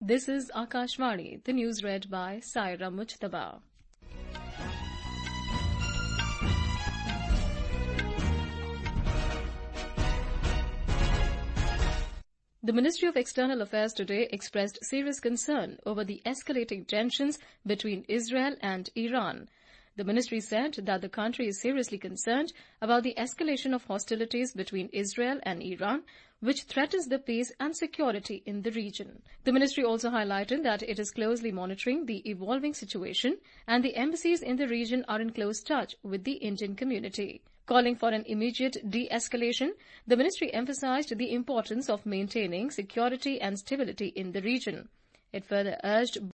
This is Akashvani, the news read by Saira Mujtaba. The Ministry of External Affairs today expressed serious concern over the escalating tensions between Israel and Iran. The ministry said that the country is seriously concerned about the escalation of hostilities between Israel and Iran, which threatens the peace and security in the region. The ministry also highlighted that it is closely monitoring the evolving situation and the embassies in the region are in close touch with the Indian community. Calling for an immediate de-escalation, the ministry emphasized the importance of maintaining security and stability in the region. It further urged